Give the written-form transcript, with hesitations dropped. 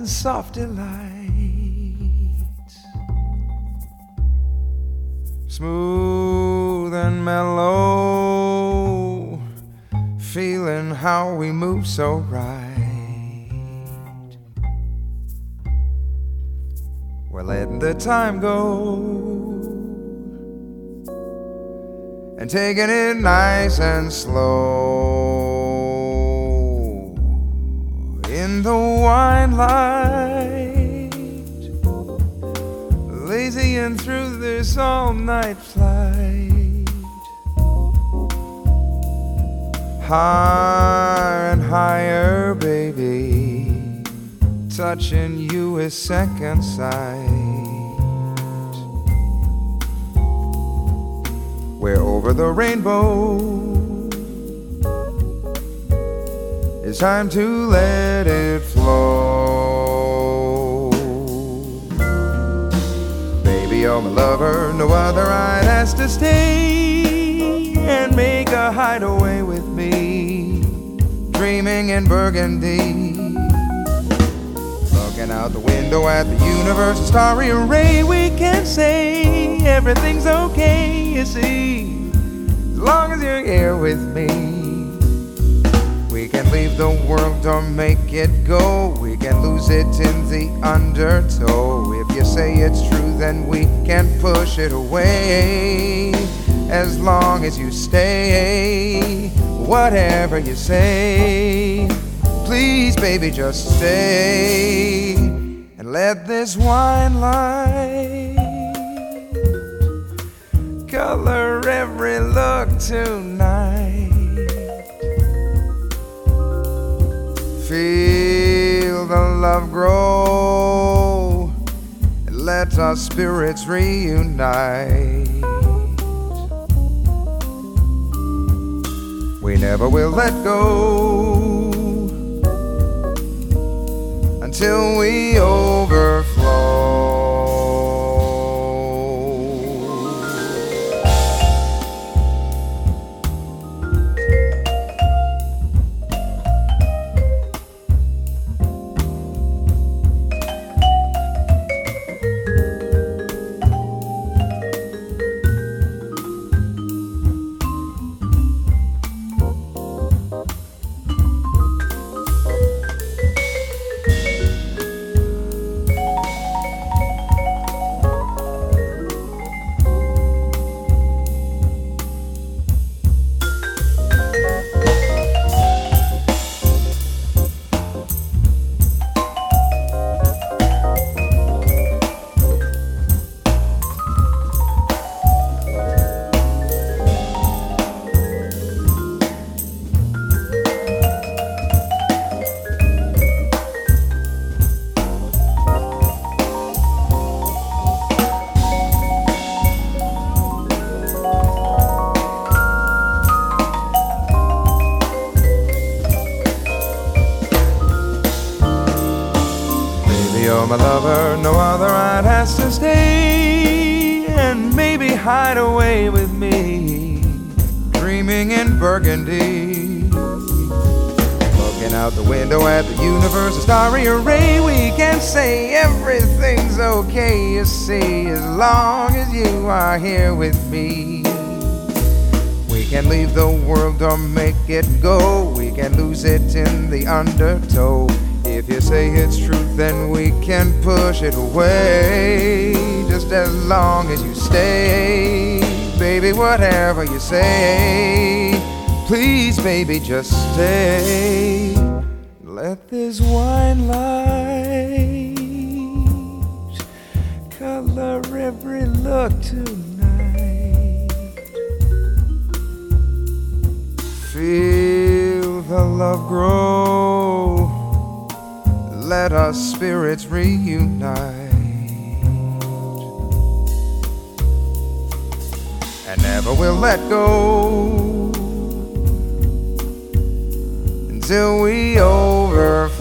soft delight, smooth and mellow, feeling how we move so right. We're letting the time go and taking it nice and slow in the wine light, lazying through this all-night flight. Higher and higher, baby, touching you is second sight. We're over the rainbow, it's time to let it flow. Baby, you're my lover, no other right has to stay and make a hideaway with me, dreaming in Burgundy. Looking out the window at the universe, a starry array, we can say everything's okay, you see, as long as you're here with me. We can leave the world or make it go, we can lose it in the undertow. If you say it's true, then we can push it away, as long as you stay. Whatever you say, please, baby, just stay and let this wine light color every look tonight. Feel the love grow and let our spirits reunite. We never will let go until we overflow. You're my lover, no other right has to stay and maybe hide away with me, dreaming in Burgundy. Looking out the window at the universe, a starry array, we can say everything's okay, you see, as long as you are here with me. We can leave the world or make it go, we can lose it in the undertow. If you say it's true, then we can push it away, just as long as you stay. Baby, whatever you say, please, baby, just stay. Let this wine light color every look tonight. Feel the love grow, let our spirits reunite, and never will let go until we overflow.